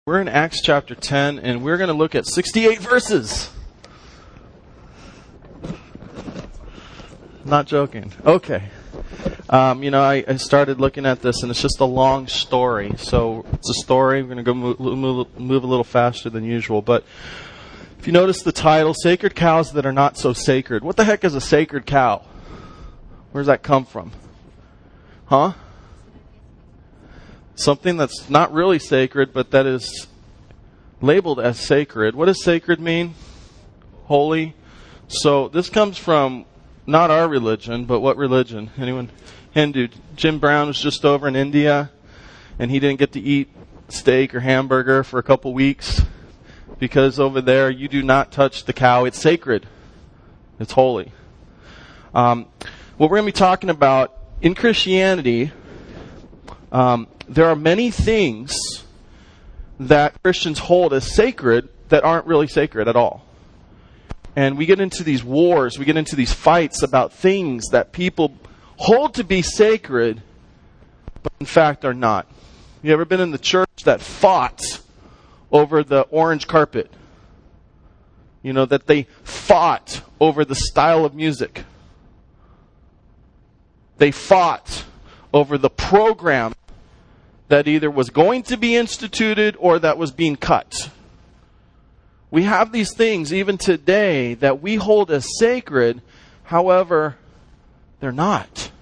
We're in Acts chapter 10, and we're going to look at 68 verses. Not joking. Okay. I started looking at this, and it's just a long story. So it's a story. We're going to go move a little faster than usual. But if you notice the title, Sacred Cows That Are Not So Sacred. What the heck is a sacred cow? Where does that come from? Huh? Something that's not really sacred, but that is labeled as sacred. What does sacred mean? Holy. So this comes from not our religion, but what religion? Anyone? Hindu. Jim Brown was just over in India, and he didn't get to eat steak or hamburger for a couple weeks because over there you do not touch the cow. It's sacred. It's holy. What we're going to be talking about in Christianity, there are many things that Christians hold as sacred that aren't really sacred at all. And we get into these wars, we get into these fights about things that people hold to be sacred, but in fact are not. You ever been in the church that fought over the orange carpet? You know, that they fought over the style of music. They fought over the program that either was going to be instituted or that was being cut. We have these things even today that we hold as sacred, however, they're not.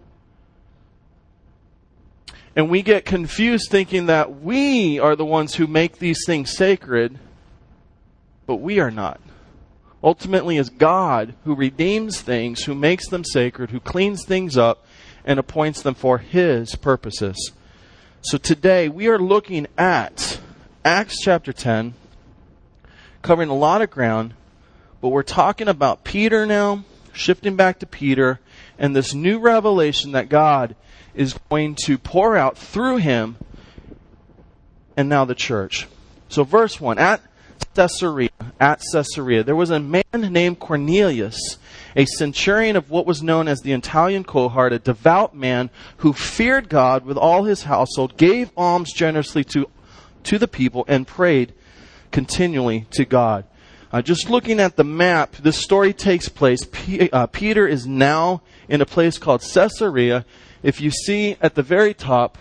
And we get confused thinking that we are the ones who make these things sacred, but we are not. Ultimately, it's God who redeems things, who makes them sacred, who cleans things up, and appoints them for His purposes. So today we are looking at Acts chapter 10, covering a lot of ground, but we're talking about Peter now, shifting back to Peter, and this new revelation that God is going to pour out through him, and now the church. So verse 1, at Caesarea, there was a man named Cornelius, a centurion of what was known as the Italian cohort, a devout man who feared God with all his household, gave alms generously to the people, and prayed continually to God. Just looking at the map, this story takes place. Peter is now in a place called Caesarea. If you see at the very top,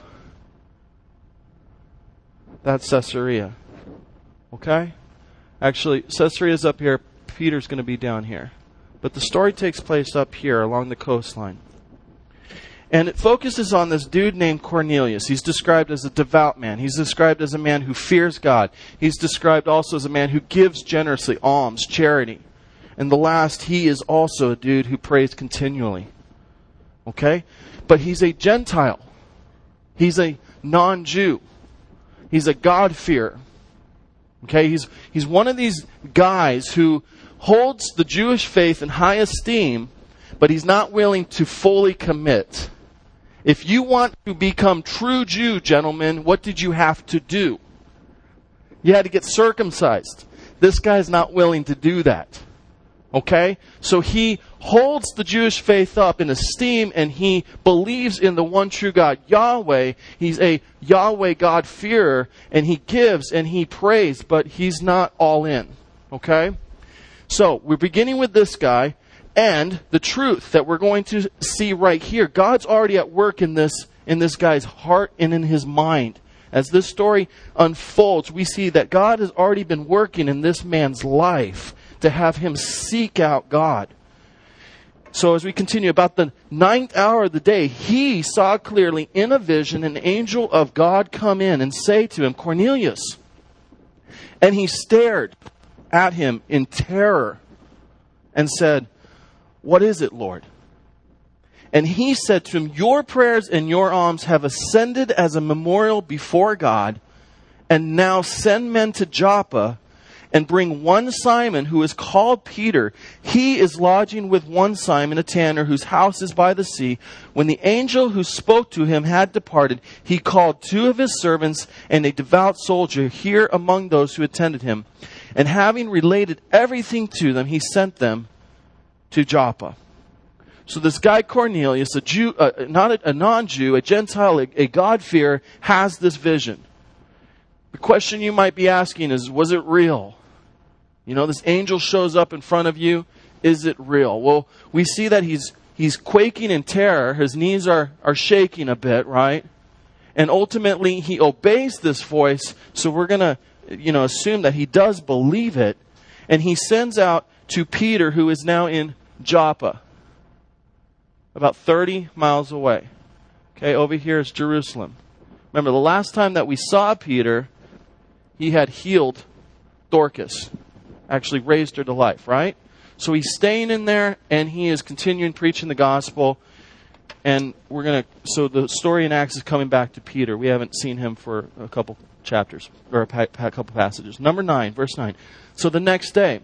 that's Caesarea. Okay? Actually, Caesarea is up here. Peter's going to be down here. But the story takes place up here along the coastline. And it focuses on this dude named Cornelius. He's described as a devout man. He's described as a man who fears God. He's described also as a man who gives generously, alms, charity. And the last, he is also a dude who prays continually. Okay? But he's a Gentile. He's a non-Jew. He's a God-fearer. Okay? He's one of these guys who holds the Jewish faith in high esteem, but he's not willing to fully commit. If you want to become true Jew, gentlemen, what did you have to do? You had to get circumcised. This guy's not willing to do that. Okay? So he holds the Jewish faith up in esteem, and he believes in the one true God, Yahweh. He's a Yahweh God-fearer, and he gives and he prays, but he's not all in. Okay? So, we're beginning with this guy, and the truth that we're going to see right here. God's already at work in this guy's heart and in his mind. As this story unfolds, we see that God has already been working in this man's life to have him seek out God. So as we continue, about the 9th hour of the day, he saw clearly in a vision an angel of God come in and say to him, Cornelius. And he stared at him in terror and said, What is it, Lord? And he said to him, Your prayers and your alms have ascended as a memorial before God, and now send men to Joppa and bring one Simon who is called Peter. He is lodging with one Simon, a tanner, whose house is by the sea. When the angel who spoke to him had departed, he called 2 of his servants and a devout soldier here among those who attended him. And having related everything to them, he sent them to Joppa. So this guy Cornelius, a Jew, not a non-Jew, a Gentile, a God-fearer, has this vision. The question you might be asking is, was it real? You know, this angel shows up in front of you. Is it real? Well, we see that he's quaking in terror. His knees are shaking a bit, right? And ultimately, he obeys this voice. So we're going to, assume that he does believe it. And he sends out to Peter, who is now in Joppa, about 30 miles away. Okay, over here is Jerusalem. Remember, the last time that we saw Peter, he had healed Dorcas. Actually raised her to life, right? So he's staying in there, and he is continuing preaching the gospel. And so the story in Acts is coming back to Peter. We haven't seen him for a couple chapters, or a couple passages. Number 9, verse 9. So the next day,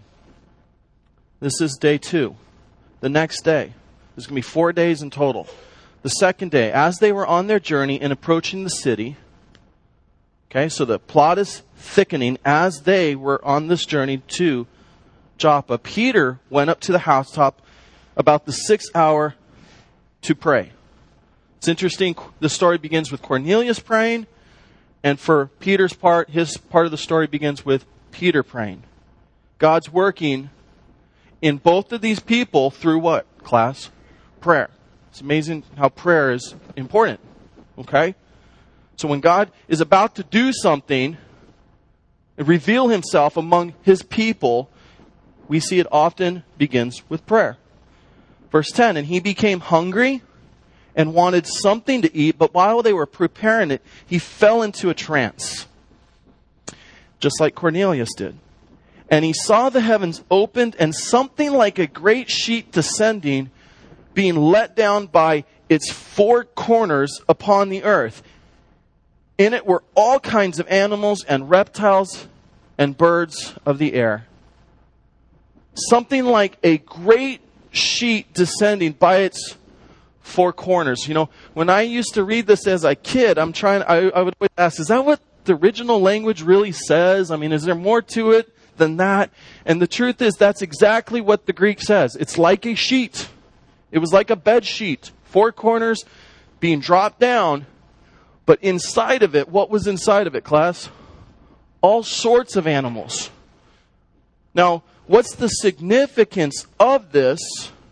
this is day 2. The next day, there's going to be 4 days in total. The second day, as they were on their journey and approaching the city, okay, so the plot is thickening as they were on this journey to Joppa. Peter went up to the housetop about the 6th hour to pray. It's interesting. The story begins with Cornelius praying, and for Peter's part, his part of the story begins with Peter praying. God's working in both of these people through what, class? Prayer. It's amazing how prayer is important. Okay? So when God is about to do something and reveal himself among his people, we see it often begins with prayer. Verse 10, and he became hungry and wanted something to eat, but while they were preparing it, he fell into a trance, just like Cornelius did. And he saw the heavens opened and something like a great sheet descending, being let down by its 4 corners upon the earth. In it were all kinds of animals and reptiles and birds of the air. Something like a great sheet descending by its 4 corners. You know, when I used to read this as a kid, I would always ask, is that what the original language really says? I mean, is there more to it than that? And the truth is, that's exactly what the Greek says. It's like a sheet. It was like a bed sheet. 4 corners being dropped down. But inside of it, what was inside of it, class? All sorts of animals. Now, what's the significance of this?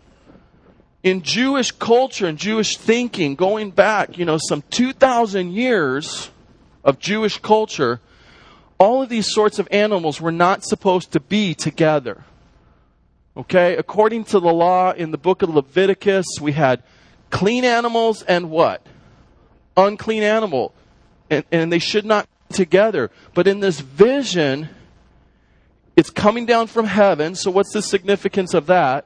In Jewish culture and Jewish thinking, going back, some 2,000 years of Jewish culture, all of these sorts of animals were not supposed to be together. Okay? According to the law in the book of Leviticus, we had clean animals and what? Unclean animal. And they should not be together. But in this vision, it's coming down from heaven. So what's the significance of that?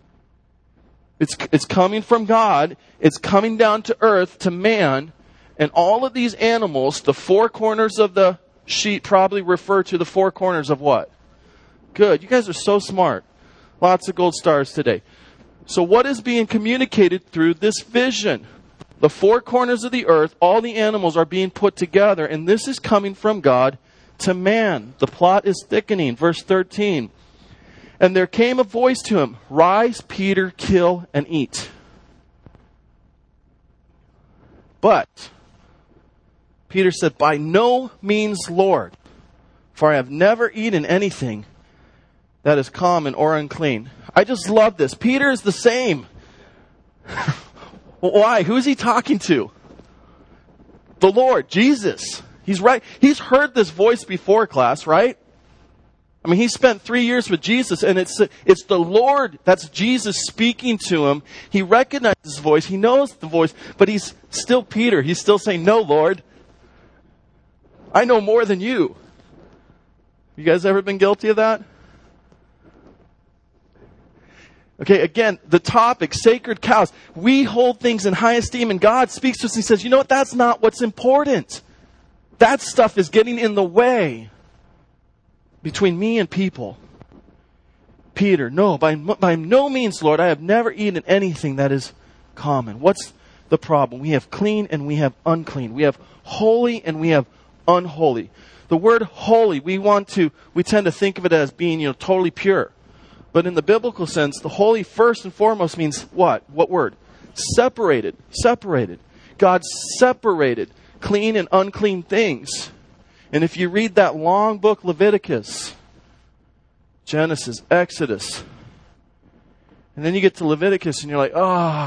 It's coming from God. It's coming down to earth, to man. And all of these animals, the 4 corners of the sheet probably refer to the 4 corners of what? Good. You guys are so smart. Lots of gold stars today. So what is being communicated through this vision? The 4 corners of the earth, all the animals are being put together. And this is coming from God to man. The plot is thickening. Verse 13. And there came a voice to him, rise, Peter, kill and eat. But Peter said, by no means, Lord, for I have never eaten anything that is common or unclean. I just love this. Peter is the same. Why? Who is he talking to? The Lord, Jesus. He's right. He's heard this voice before, class, right? I mean, he spent 3 years with Jesus, and it's the Lord, that's Jesus speaking to him. He recognizes his voice. He knows the voice, but he's still Peter. He's still saying, no, Lord. I know more than you. You guys ever been guilty of that? Okay, again, the topic, sacred cows. We hold things in high esteem, and God speaks to us and he says, you know what, that's not what's important. That stuff is getting in the way between me and people. Peter, no, by no means, Lord, I have never eaten anything that is common. What's the problem? We have clean and we have unclean. We have holy and we have unholy. The word holy, we tend to think of it as being, totally pure. But in the biblical sense, the holy first and foremost means what? What word? Separated. Separated. God separated clean and unclean things. And if you read that long book, Leviticus, Genesis, Exodus, and then you get to Leviticus and you're like,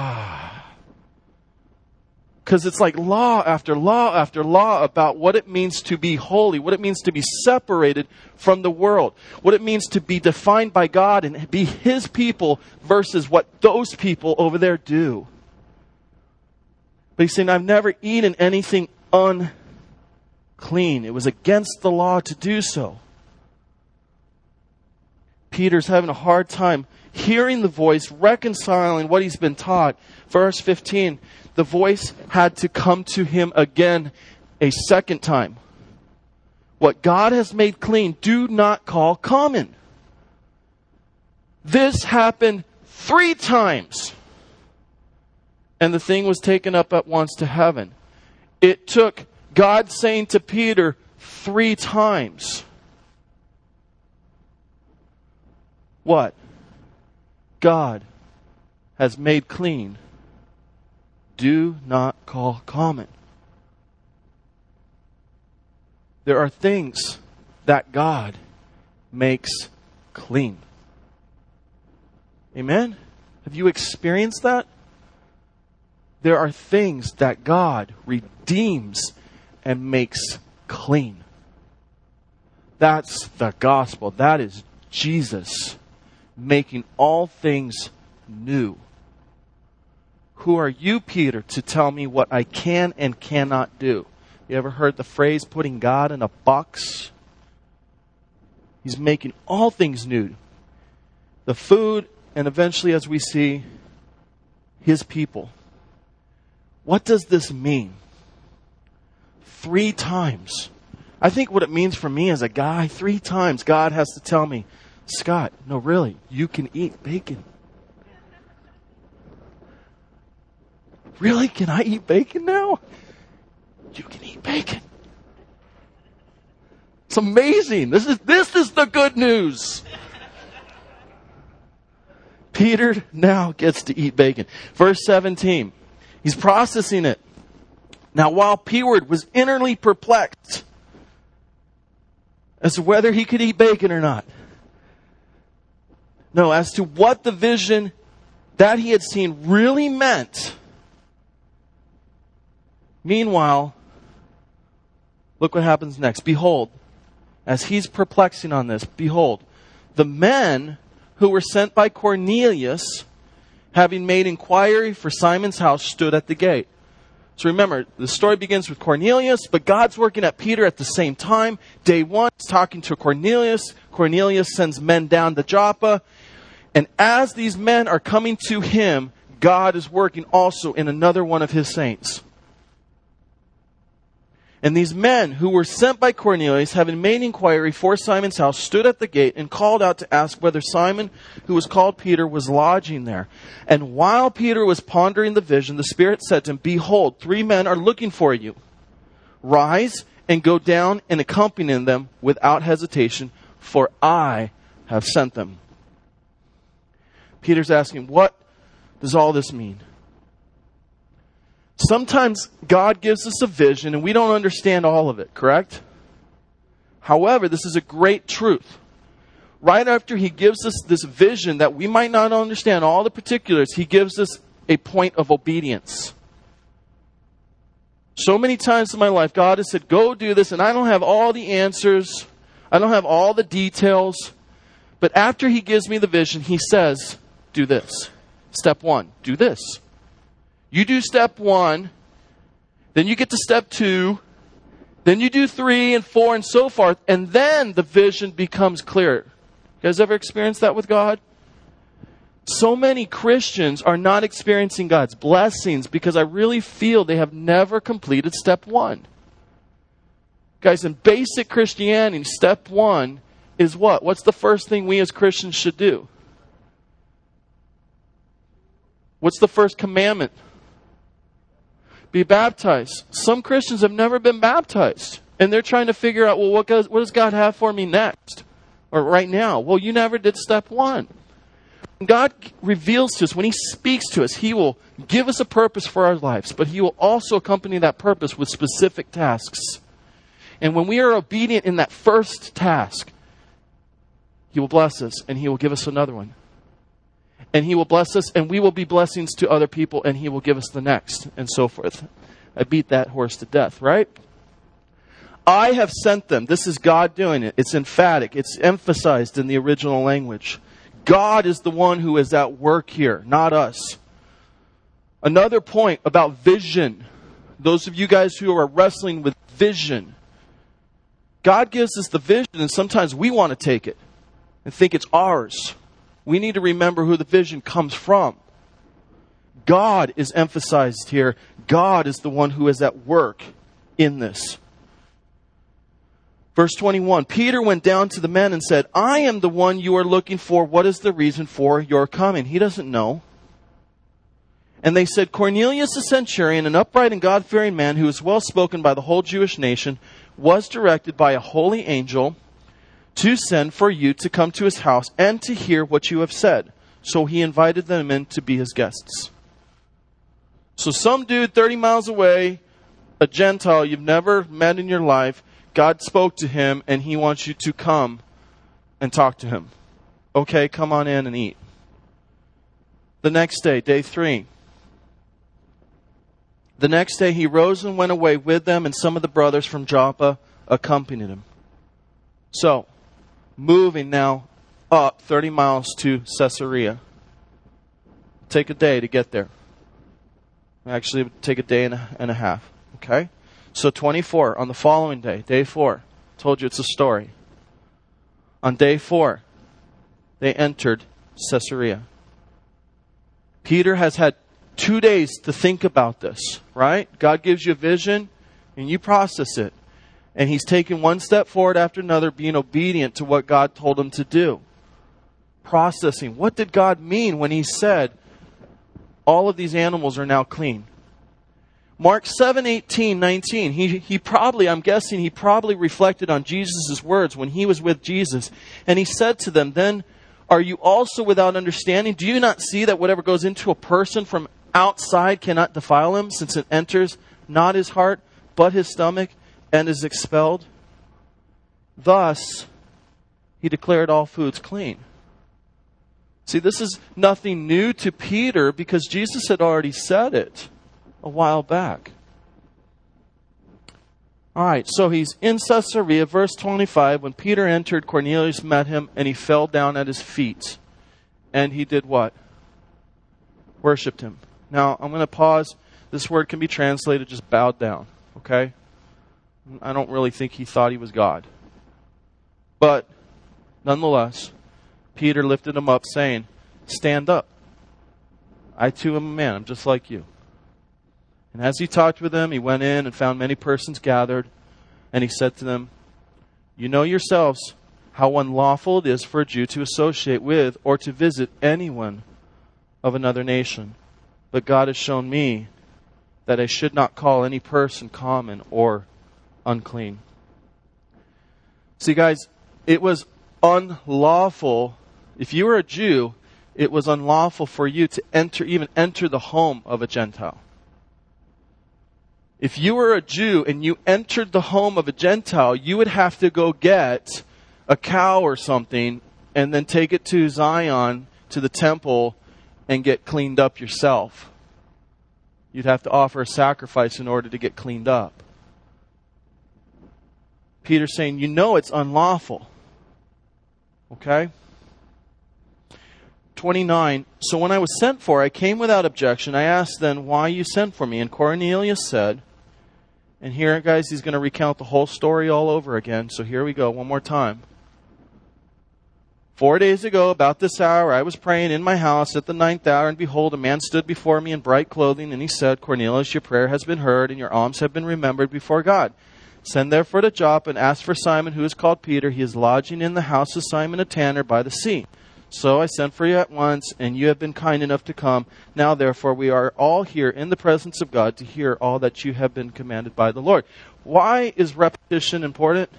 because it's like law after law after law about what it means to be holy, what it means to be separated from the world, what it means to be defined by God and be His people versus what those people over there do. But he's saying, I've never eaten anything unclean. It was against the law to do so. Peter's having a hard time hearing the voice, reconciling what he's been taught. Verse 15, the voice had to come to him again a second time. What God has made clean, do not call common. This happened 3 times. And the thing was taken up at once to heaven. It took God saying to Peter 3 times. What? God has made clean. Do not call common. There are things that God makes clean. Amen? Have you experienced that? There are things that God redeems and makes clean. That's the gospel. That is Jesus making all things new. Who are you, Peter, to tell me what I can and cannot do? You ever heard the phrase putting God in a box? He's making all things new. The food, and eventually, as we see, His people. What does this mean? 3 times. I think what it means for me as a guy, 3 times God has to tell me, Scott, no really, you can eat bacon. Really? Can I eat bacon now? You can eat bacon. It's amazing. This is the good news. Peter now gets to eat bacon. Verse 17. He's processing it. Now, while Peter was innerly perplexed as to whether he could eat bacon or not. No, as to what the vision that he had seen really meant. Meanwhile, look what happens next. Behold, as he's perplexing on this, behold, the men who were sent by Cornelius, having made inquiry for Simon's house, stood at the gate. So remember, the story begins with Cornelius, but God's working at Peter at the same time. Day 1, he's talking to Cornelius. Cornelius sends men down to Joppa. And as these men are coming to him, God is working also in another one of His saints. And these men who were sent by Cornelius, having made inquiry for Simon's house, stood at the gate and called out to ask whether Simon, who was called Peter, was lodging there. And while Peter was pondering the vision, the Spirit said to him, Behold, 3 men are looking for you. Rise and go down and accompany them without hesitation, for I have sent them. Peter's asking, what does all this mean? Sometimes God gives us a vision and we don't understand all of it, correct? However, this is a great truth. Right after He gives us this vision that we might not understand all the particulars, He gives us a point of obedience. So many times in my life, God has said, go do this, and I don't have all the answers. I don't have all the details. But after He gives me the vision, He says, do this. Step 1, do this. You do step 1, then you get to step 2, then you do 3 and 4 and so forth, and then the vision becomes clear. You guys ever experienced that with God? So many Christians are not experiencing God's blessings because I really feel they have never completed step 1. Guys, in basic Christianity, step 1 is what? What's the first thing we as Christians should do? What's the first commandment? Be baptized. Some Christians have never been baptized. And they're trying to figure out, well, what does God have for me next? Or right now? Well, you never did step 1. When God reveals to us, when He speaks to us, He will give us a purpose for our lives. But He will also accompany that purpose with specific tasks. And when we are obedient in that first task, He will bless us and He will give us another one. And He will bless us and we will be blessings to other people and He will give us the next, and so forth. I beat that horse to death, right? I have sent them. This is God doing it. It's emphatic. It's emphasized in the original language. God is the one who is at work here, not us. Another point about vision. Those of you guys who are wrestling with vision. God gives us the vision and sometimes we want to take it and think it's ours. We need to remember who the vision comes from. God is emphasized here. God is the one who is at work in this. Verse 21, Peter went down to the men and said, I am the one you are looking for. What is the reason for your coming? He doesn't know. And they said, Cornelius the centurion, an upright and God-fearing man who is well spoken by the whole Jewish nation, was directed by a holy angel to send for you to come to his house and to hear what you have said. So he invited them in to be his guests. So some dude 30 miles away, a Gentile you've never met in your life, God spoke to him and He wants you to come and talk to him. Okay, come on in and eat. The next day, day 3. The next day he rose and went away with them, and some of the brothers from Joppa accompanied him. So, moving now up 30 miles to Caesarea. Take a day to get there. Actually, it would take a day and a half. Okay? So 24, on the following day, day 4. Told you it's a story. On day 4, they entered Caesarea. Peter has had 2 days to think about this, right? God gives you a vision and you process it. And he's taken one step forward after another, being obedient to what God told him to do. Processing. What did God mean when He said, all of these animals are now clean? Mark 7:18-19. He probably, I'm guessing, he probably reflected on Jesus' words when he was with Jesus. And he said to them, then are you also without understanding? Do you not see that whatever goes into a person from outside cannot defile him, since it enters not his heart, but his stomach, and is expelled? Thus, he declared all foods clean. See, this is nothing new to Peter because Jesus had already said it a while back. All right, so he's in Caesarea, verse 25. When Peter entered, Cornelius met him, and he fell down at his feet. And he did what? Worshipped him. Now, I'm going to pause. This word can be translated just bowed down, okay? I don't really think he thought he was God. But, nonetheless, Peter lifted him up, saying, stand up. I too am a man. I'm just like you. And as he talked with them, he went in and found many persons gathered. And he said to them, you know yourselves how unlawful it is for a Jew to associate with or to visit anyone of another nation. But God has shown me that I should not call any person common or unclean. See, guys, it was unlawful. If you were a Jew, it was unlawful for you to even enter the home of a Gentile. If you were a Jew and you entered the home of a Gentile, you would have to go get a cow or something and then take it to Zion, to the temple, and get cleaned up yourself. You'd have to offer a sacrifice in order to get cleaned up. Peter's saying, you know it's unlawful. Okay? 29, so when I was sent for, I came without objection. I asked then why you sent for me. And Cornelius said, and here, guys, he's going to recount the whole story all over again. So here we go, one more time. 4 days ago, about this hour, I was praying in my house at the 9th hour, and behold, a man stood before me in bright clothing, and he said, Cornelius, your prayer has been heard, and your alms have been remembered before God. Send therefore to Joppa and ask for Simon, who is called Peter. He is lodging in the house of Simon a tanner by the sea. So I sent for you at once, and you have been kind enough to come. Now, therefore, we are all here in the presence of God to hear all that you have been commanded by the Lord. Why is repetition important?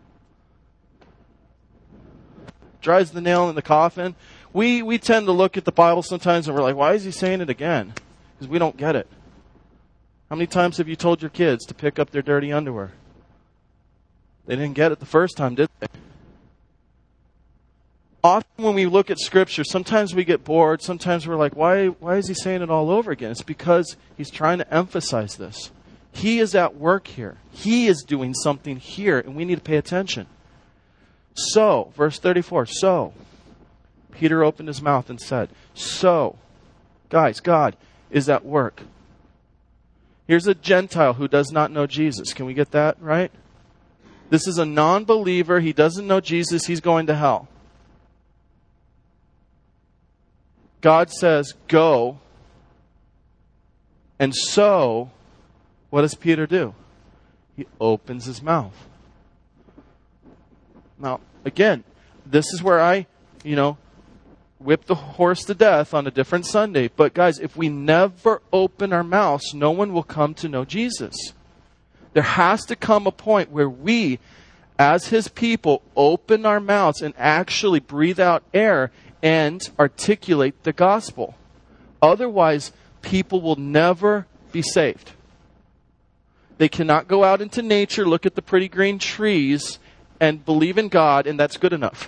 Drives the nail in the coffin. We tend to look at the Bible sometimes and we're like, why is he saying it again? Because we don't get it. How many times have you told your kids to pick up their dirty underwear? They didn't get it the first time, did they? Often when we look at Scripture, sometimes we get bored. Sometimes we're like, why is he saying it all over again? It's because he's trying to emphasize this. He is at work here. He is doing something here, and we need to pay attention. So, verse 34, so, Peter opened his mouth and said, so, guys, God is at work. Here's a Gentile who does not know Jesus. Can we get that right? This is a non-believer. He doesn't know Jesus. He's going to hell. God says, go. And so, what does Peter do? He opens his mouth. Now, again, this is where I, whip the horse to death on a different Sunday. But guys, if we never open our mouths, no one will come to know Jesus. There has to come a point where we, as his people, open our mouths and actually breathe out air and articulate the gospel. Otherwise, people will never be saved. They cannot go out into nature, look at the pretty green trees, and believe in God, and that's good enough.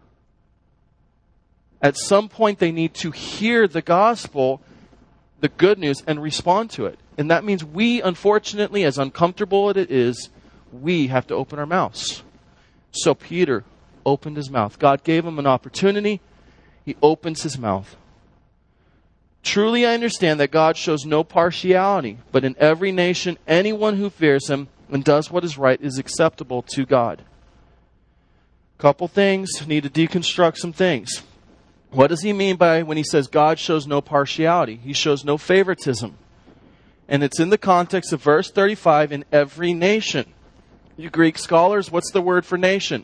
At some point, they need to hear the gospel, the good news, and respond to it. And that means we, unfortunately, as uncomfortable as it is, we have to open our mouths. So Peter opened his mouth. God gave him an opportunity. He opens his mouth. Truly I understand that God shows no partiality, but in every nation, anyone who fears him and does what is right is acceptable to God. Couple things, need to deconstruct some things. What does he mean by when he says God shows no partiality? He shows no favoritism. And it's in the context of verse 35, in every nation. You Greek scholars, what's the word for nation?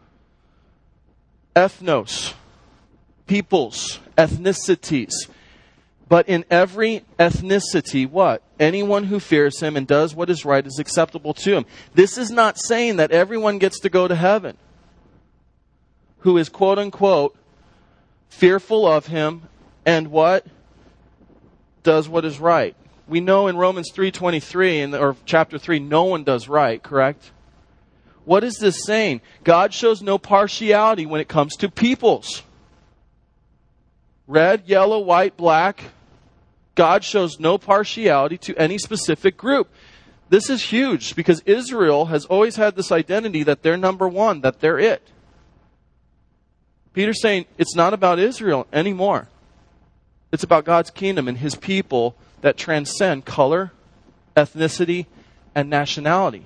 Ethnos. Peoples, ethnicities. But in every ethnicity, what? Anyone who fears him and does what is right is acceptable to him. This is not saying that everyone gets to go to heaven who is, quote unquote, fearful of him and what? Does what is right. We know in Romans 3:23 or chapter 3, no one does right, correct? What is this saying? God shows no partiality when it comes to peoples. Red, yellow, white, black. God shows no partiality to any specific group. This is huge because Israel has always had this identity that they're number one, that they're it. Peter's saying it's not about Israel anymore. It's about God's kingdom and his people that transcend color, ethnicity, and nationality.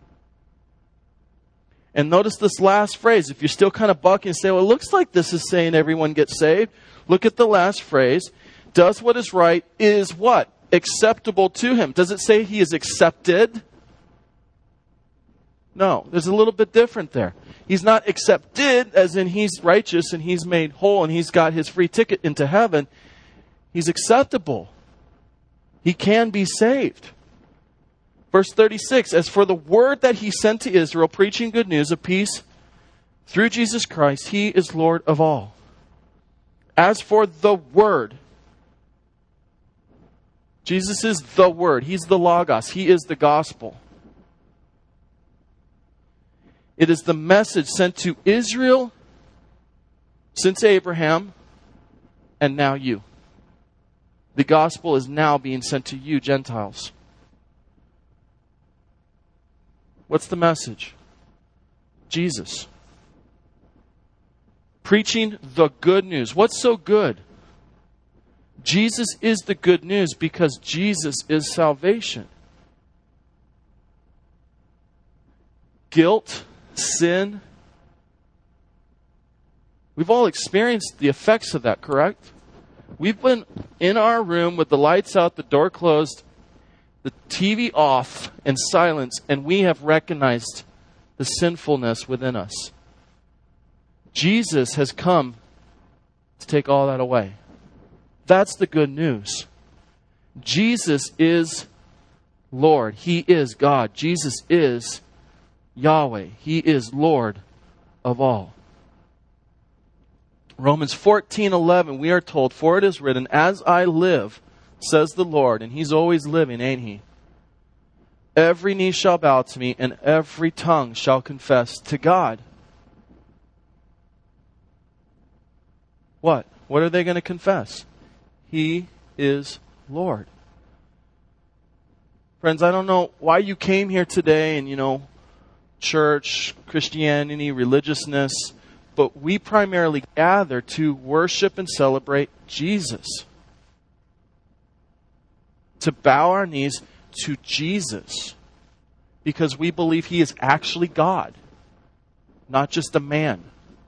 And notice this last phrase. If you're still kind of bucking and say, well, it looks like this is saying everyone gets saved. Look at the last phrase. Does what is right is what? Acceptable to him. Does it say he is accepted? No, there's a little bit different there. He's not accepted as in he's righteous and he's made whole and he's got his free ticket into heaven. He's acceptable. He can be saved. Verse 36, as for the word that he sent to Israel, preaching good news of peace through Jesus Christ, he is Lord of all. As for the word, Jesus is the word. He's the Logos. He is the gospel. It is the message sent to Israel since Abraham and now you. The gospel is now being sent to you, Gentiles. What's the message? Jesus. Preaching the good news. What's so good? Jesus is the good news because Jesus is salvation. Guilt, sin. We've all experienced the effects of that, correct? We've been in our room with the lights out, the door closed, the TV off, and silence, and we have recognized the sinfulness within us. Jesus has come to take all that away. That's the good news. Jesus is Lord. He is God. Jesus is Yahweh. He is Lord of all. Romans 14:11, we are told, for it is written, as I live, says the Lord. And he's always living, ain't he? every knee shall bow to me, and every tongue shall confess to God. What? What are they going to confess? He is Lord. Friends, I don't know why you came here today and, church, Christianity, religiousness, but we primarily gather to worship and celebrate Jesus. To bow our knees to Jesus. Because we believe He is actually God, not just a man.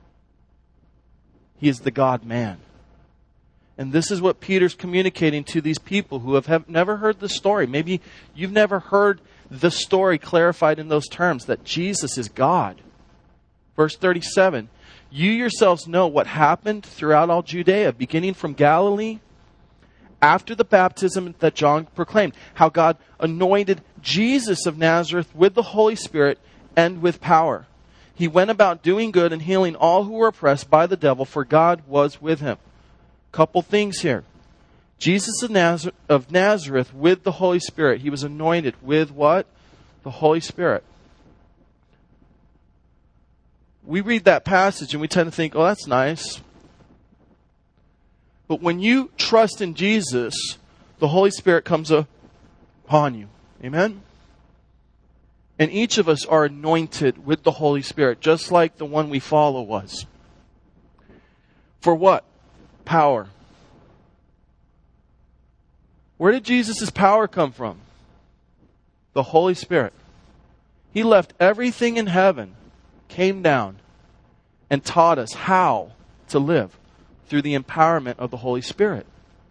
He is the God-man. And this is what Peter's communicating to these people who have never heard the story. Maybe you've never heard the story clarified in those terms, that Jesus is God. Verse 37, you yourselves know what happened throughout all Judea, beginning from Galilee, after the baptism that John proclaimed, how God anointed Jesus of Nazareth with the Holy Spirit and with power. He went about doing good and healing all who were oppressed by the devil, for God was with him. Couple things here. Jesus of Nazareth with the Holy Spirit. He was anointed with what? The Holy Spirit. We read that passage and we tend to think, oh, that's nice. But when you trust in Jesus, the Holy Spirit comes upon you. Amen? And each of us are anointed with the Holy Spirit, just like the one we follow was. For what? Power. Where did Jesus' power come from? The Holy Spirit. He left everything in heaven, came down, and taught us how to live through the empowerment of the Holy Spirit.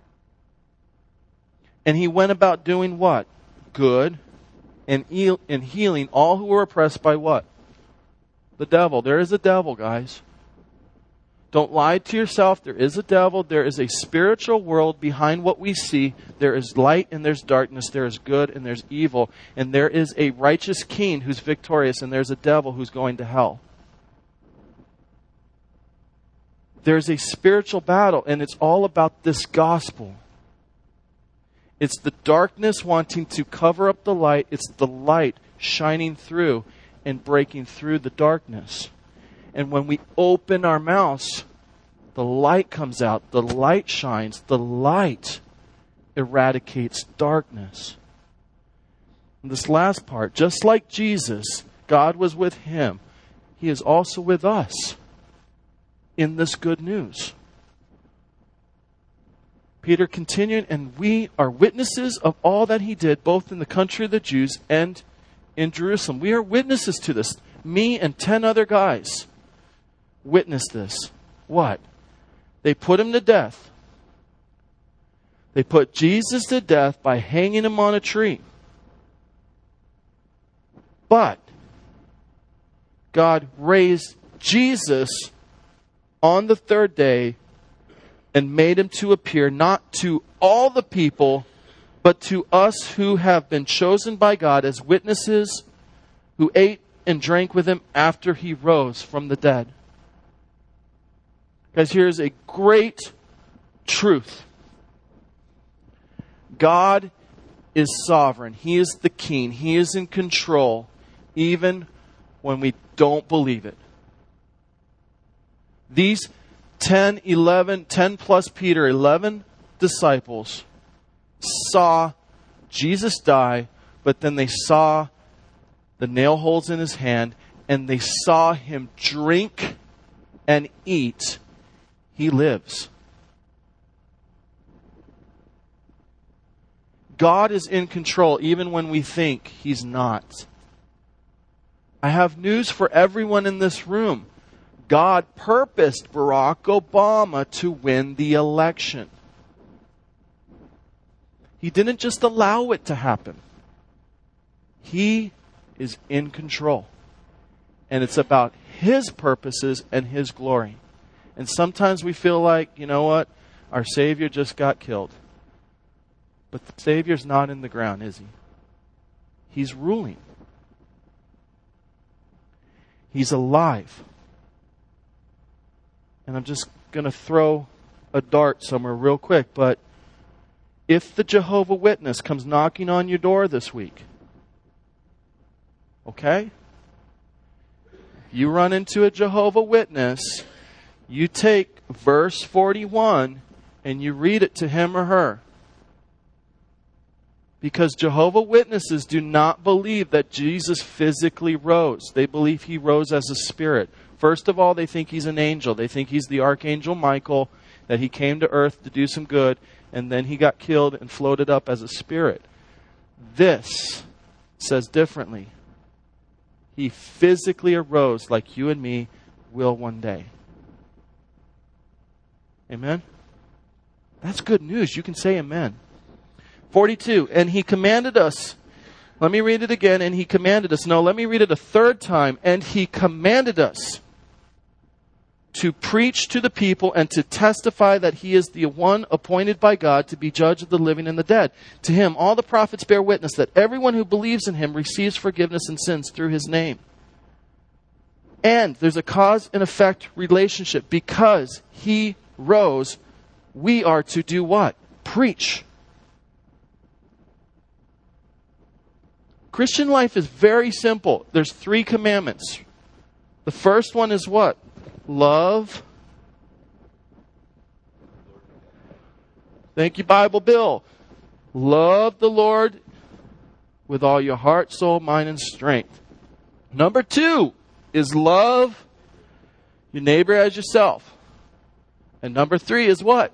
And He went about doing what? Good. And healing all who were oppressed by what? The devil. There is a devil, guys. Don't lie to yourself. There is a devil. There is a spiritual world behind what we see. There is light and there's darkness. There is good and there's evil. And there is a righteous king who's victorious, and there's a devil who's going to hell. There's a spiritual battle, and it's all about this gospel. It's the darkness wanting to cover up the light. It's the light shining through and breaking through the darkness. And when we open our mouths, the light comes out. The light shines. The light eradicates darkness. And this last part, just like Jesus, God was with Him. He is also with us in this good news. Peter continued, and we are witnesses of all that He did, both in the country of the Jews and in Jerusalem. We are witnesses to this. Me and 10 other guys witnessed this. What? They put Him to death. They put Jesus to death by hanging Him on a tree. But God raised Jesus on the third day and made Him to appear not to all the people, but to us who have been chosen by God as witnesses, who ate and drank with Him after He rose from the dead. Guys, here's a great truth. God is sovereign. He is the king. He is in control, even when we don't believe it. These 10 plus Peter, 11 disciples saw Jesus die, but then they saw the nail holes in His hand, and they saw Him drink and eat. He lives. God is in control even when we think He's not. I have news for everyone in this room. God purposed Barack Obama to win the election. He didn't just allow it to happen. He is in control. And it's about His purposes and His glory. And sometimes we feel like, you know what? Our Savior just got killed. But the Savior's not in the ground, is He? He's ruling. He's alive. And I'm just going to throw a dart somewhere real quick, but if the Jehovah's Witness comes knocking on your door this week, Okay? You run into a Jehovah Witness, you take verse 41 and you read it to him or her. Because Jehovah Witnesses do not believe that Jesus physically rose. They believe he rose as a spirit. First of all, they think he's an angel. They think he's the Archangel Michael, that he came to earth to do some good, and then he got killed and floated up as a spirit. This says differently. He physically arose like you and me will one day. Amen? That's good news. You can say amen. 42, and he commanded us. Let me read it again. And he commanded us. No, let me read it a third time. And he commanded us to preach to the people and to testify that he is the one appointed by God to be judge of the living and the dead. To him, all the prophets bear witness that everyone who believes in him receives forgiveness of sins through his name. And there's a cause and effect relationship. Because he rose, we are to do what? Preach. Christian life is very simple. There's 3 commandments. The first one is what? Love. Thank you, Bible Bill. Love the Lord with all your heart, soul, mind, and strength. Number 2 is love your neighbor as yourself. And number 3 is what?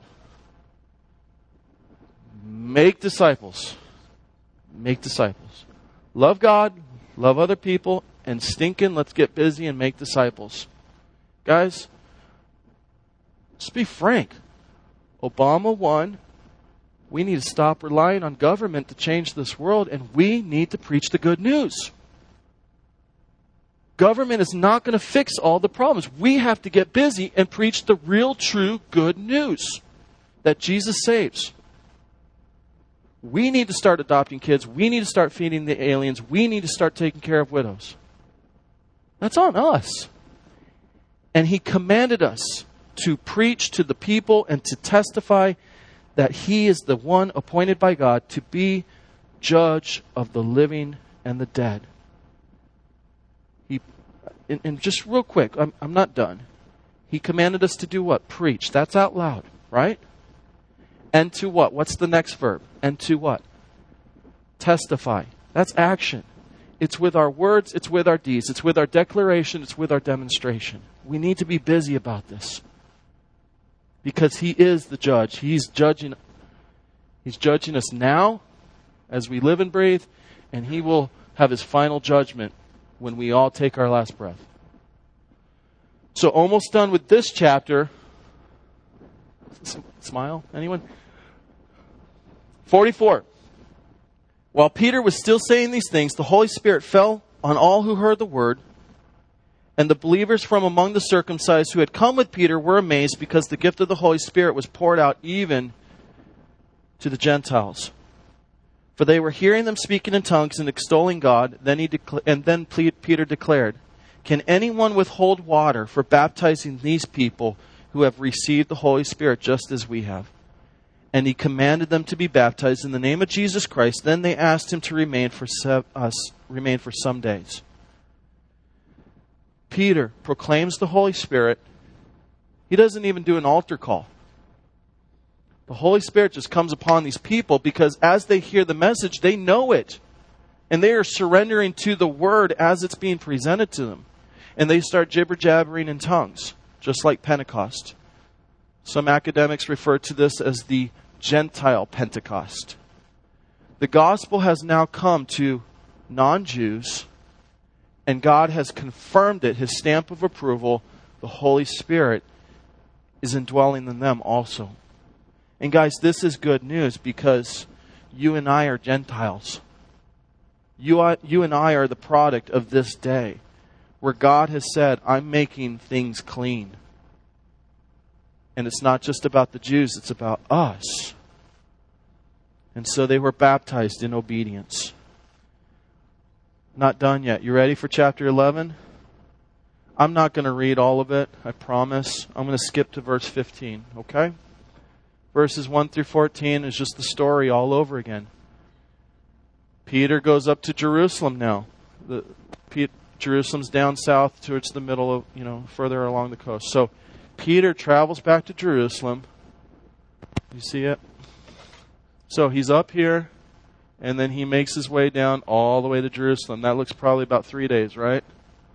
Make disciples. Make disciples. Love God, love other people, and stinking, let's get busy and make disciples. Guys, let's be frank. Obama won. We need to stop relying on government to change this world, and we need to preach the good news. Government is not going to fix all the problems. We have to get busy and preach the real, true, good news that Jesus saves. We need to start adopting kids. We need to start feeding the aliens. We need to start taking care of widows. That's on us. And he commanded us to preach to the people and to testify that he is the one appointed by God to be judge of the living and the dead. And just real quick, I'm not done. He commanded us to do what? Preach. That's out loud, right? And to what? What's the next verb? And to what? Testify. That's action. It's with our words, it's with our deeds, it's with our declaration, it's with our demonstration. We need to be busy about this. Because he is the judge. He's judging us now as we live and breathe, and he will have his final judgment when we all take our last breath. So almost done with this chapter. Smile? Anyone? 44. While Peter was still saying these things, the Holy Spirit fell on all who heard the word. And the believers from among the circumcised who had come with Peter were amazed because the gift of the Holy Spirit was poured out even to the Gentiles. For they were hearing them speaking in tongues and extolling God. Then Peter declared, "Can anyone withhold water for baptizing these people who have received the Holy Spirit just as we have?" And he commanded them to be baptized in the name of Jesus Christ. Then they asked him to remain for some days. Peter proclaims the Holy Spirit. He doesn't even do an altar call. The Holy Spirit just comes upon these people because as they hear the message, they know it. And they are surrendering to the word as it's being presented to them. And they start jibber-jabbering in tongues, just like Pentecost. Some academics refer to this as the Gentile Pentecost. The gospel has now come to non-Jews, and God has confirmed it, his stamp of approval. The Holy Spirit is indwelling in them also. And guys, this is good news because you and I are Gentiles. You and I are the product of this day where God has said, I'm making things clean. And it's not just about the Jews, it's about us. And so they were baptized in obedience. Not done yet. You ready for chapter 11? I'm not going to read all of it, I promise. I'm going to skip to verse 15, okay? Verses 1 through 14 is just the story all over again. Peter goes up to Jerusalem now. Jerusalem's down south towards the middle of, further along the coast. So Peter travels back to Jerusalem. You see it? So he's up here, and then he makes his way down all the way to Jerusalem. That looks probably about 3 days, right?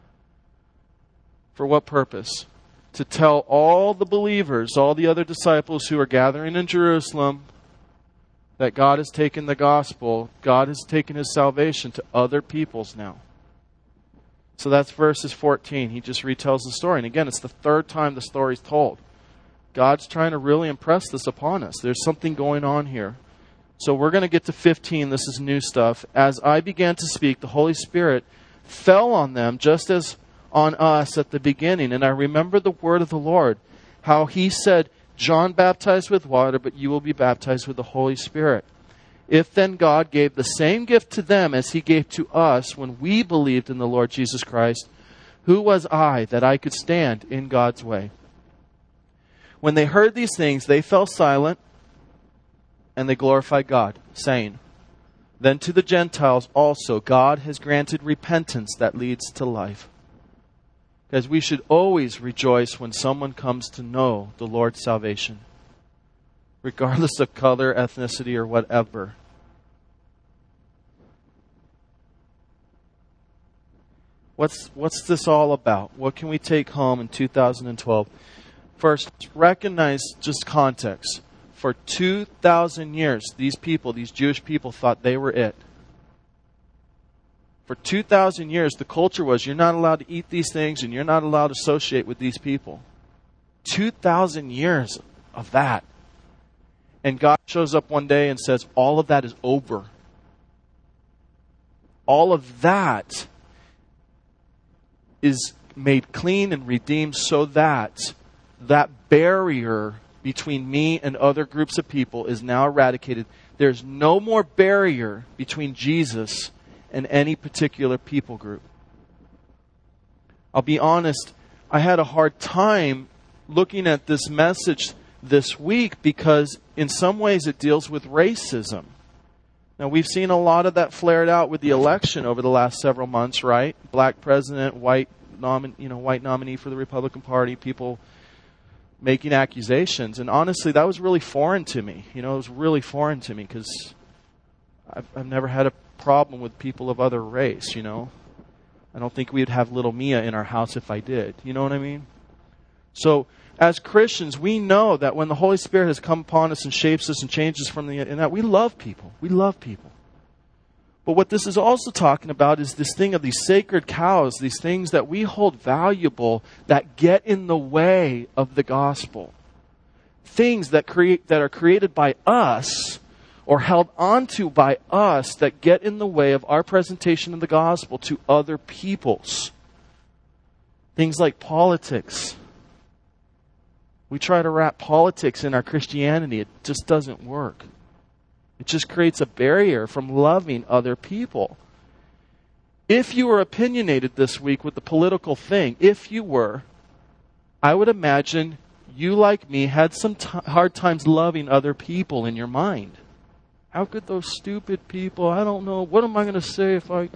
For what purpose? To tell all the believers, all the other disciples who are gathering in Jerusalem, that God has taken the gospel, God has taken His salvation to other peoples now. So that's verses 14. He just retells the story. And again, it's the third time the story's told. God's trying to really impress this upon us. There's something going on here. So we're going to get to 15. This is new stuff. As I began to speak, the Holy Spirit fell on them just as on us at the beginning. And I remember the word of the Lord, how He said, John baptized with water, but you will be baptized with the Holy Spirit. If then God gave the same gift to them as He gave to us when we believed in the Lord Jesus Christ, who was I that I could stand in God's way? When they heard these things, they fell silent, and they glorified God, saying, Then to the Gentiles also God has granted repentance that leads to life. Because we should always rejoice when someone comes to know the Lord's salvation, regardless of color, ethnicity, or whatever. What's this all about? What can we take home in 2012? First, recognize just context. For 2,000 years, these Jewish people, thought they were it. For 2,000 years, the culture was, you're not allowed to eat these things and you're not allowed to associate with these people. 2,000 years of that. And God shows up one day and says, all of that is over. All of that is made clean and redeemed so that that barrier between me and other groups of people is now eradicated. There's no more barrier between Jesus and any particular people group. I'll be honest, I had a hard time looking at this message this week because in some ways it deals with racism. Now, we've seen a lot of that flared out with the election over the last several months, right? Black president, white nominee for the Republican Party, people making accusations. And honestly, that was really foreign to me. It was really foreign to me because I've never had a problem with people of other race, I don't think we'd have little Mia in our house if I did. You know what I mean? So, as Christians, we know that when the Holy Spirit has come upon us and shapes us and changes from the inside, we love people. We love people. But what this is also talking about is this thing of these sacred cows, these things that we hold valuable that get in the way of the gospel. Things that are created by us or held onto by us that get in the way of our presentation of the gospel to other peoples. Things like politics. We try to wrap politics in our Christianity. It just doesn't work. It just creates a barrier from loving other people. If you were opinionated this week with the political thing, if you were, I would imagine you, like me, had some hard times loving other people in your mind. How could those stupid people, I don't know, what am I going to say if I...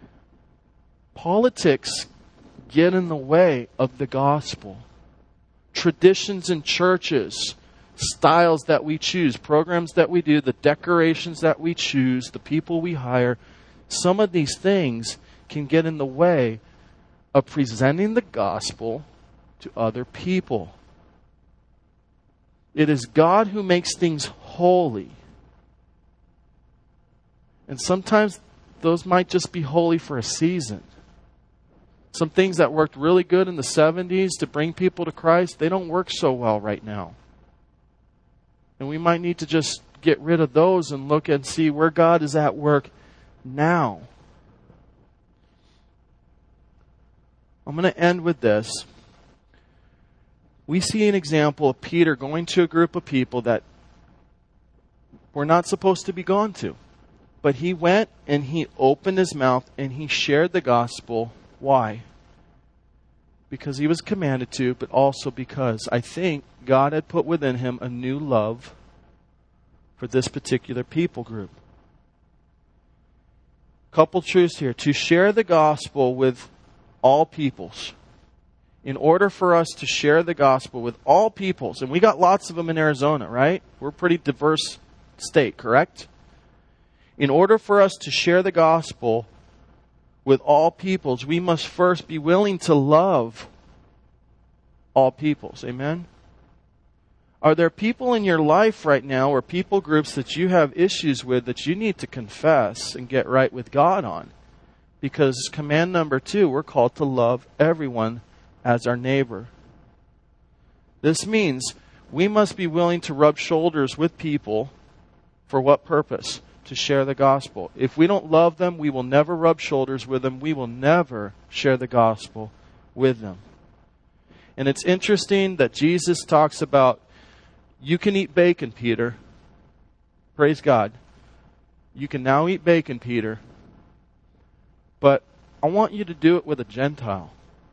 Politics get in the way of the gospel. Traditions in churches, styles that we choose, programs that we do, the decorations that we choose, the people we hire, some of these things can get in the way of presenting the gospel to other people. It is God who makes things holy. And sometimes those might just be holy for a season. Some things that worked really good in the 70s to bring people to Christ, they don't work so well right now. And we might need to just get rid of those and look and see where God is at work now. I'm going to end with this. We see an example of Peter going to a group of people that we're not supposed to be gone to. But he went and he opened his mouth and he shared the gospel. Why? Because he was commanded to, but also because I think God had put within him a new love for this particular people group. Couple truths here. To share the gospel with all peoples. In order for us to share the gospel with all peoples, and we got lots of them in Arizona, right? We're a pretty diverse state, correct? In order for us to share the gospel with all peoples, we must first be willing to love all peoples. Amen? Are there people in your life right now, or people groups that you have issues with that you need to confess and get right with God on? Because command number 2, we're called to love everyone as our neighbor. This means we must be willing to rub shoulders with people. For what purpose? To share the gospel. If we don't love them, we will never rub shoulders with them. We will never share the gospel with them. And it's interesting that Jesus talks about, you can eat bacon, Peter. Praise God. You can now eat bacon, Peter. But I want you to do it with a Gentile.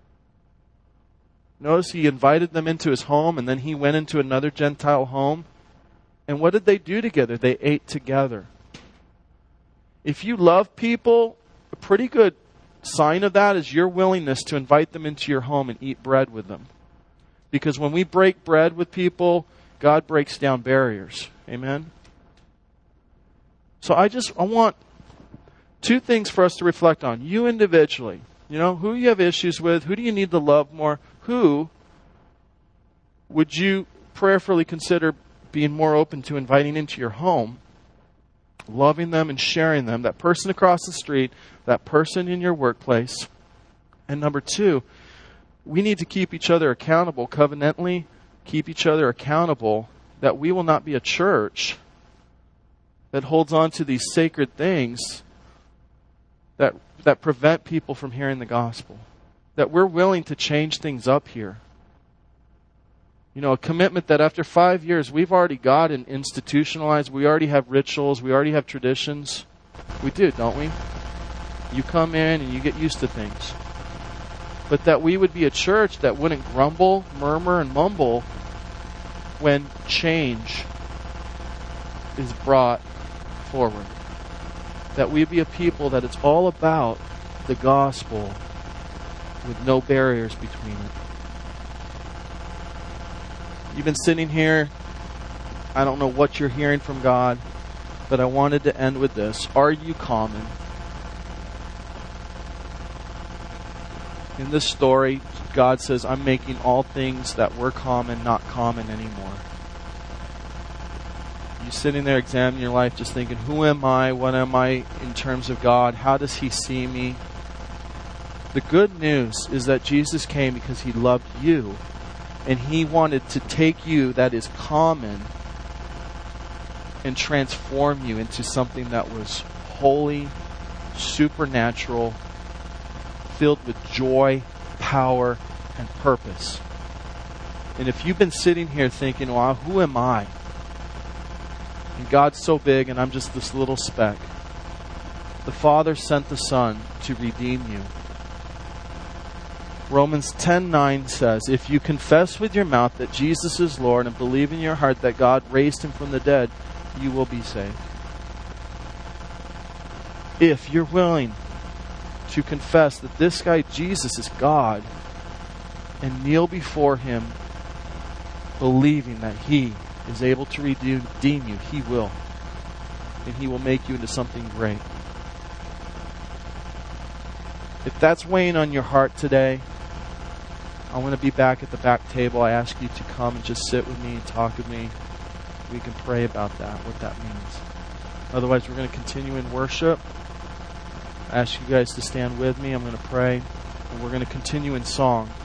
Notice he invited them into his home, and then he went into another Gentile home. And what did they do together? They ate together. If you love people, a pretty good sign of that is your willingness to invite them into your home and eat bread with them. Because when we break bread with people, God breaks down barriers. Amen? So I want 2 things for us to reflect on. You individually. You know, who you have issues with. Who do you need to love more? Who would you prayerfully consider being more open to inviting into your home? Loving them and sharing them. That person across the street. That person in your workplace. And number 2, we need to keep each other accountable covenantally. Keep each other accountable that we will not be a church that holds on to these sacred things that prevent people from hearing the gospel. That we're willing to change things up here. You know, a commitment that after 5 years, we've already got and institutionalized. We already have rituals. We already have traditions. We do, don't we? You come in and you get used to things. But that we would be a church that wouldn't grumble, murmur, and mumble when change is brought forward. That we be a people that it's all about the gospel with no barriers between it. You've been sitting here. I don't know what you're hearing from God, but I wanted to end with this. Are you common? In this story, God says, I'm making all things that were common not common anymore. You sitting there examining your life just thinking, who am I? What am I in terms of God? How does He see me? The good news is that Jesus came because He loved you. And He wanted to take you that is common and transform you into something that was holy, supernatural, filled with joy, power, and purpose. And if you've been sitting here thinking, well, who am I? And God's so big and I'm just this little speck. The Father sent the Son to redeem you. Romans 10:9 says, if you confess with your mouth that Jesus is Lord and believe in your heart that God raised Him from the dead, you will be saved. If you're willing to confess that this guy Jesus is God and kneel before Him believing that He is able to redeem you, He will. And He will make you into something great. If that's weighing on your heart today, I want to be back at the back table. I ask you to come and just sit with me and talk with me. We can pray about that, what that means. Otherwise, we're going to continue in worship. I ask you guys to stand with me. I'm going to pray. And we're going to continue in song.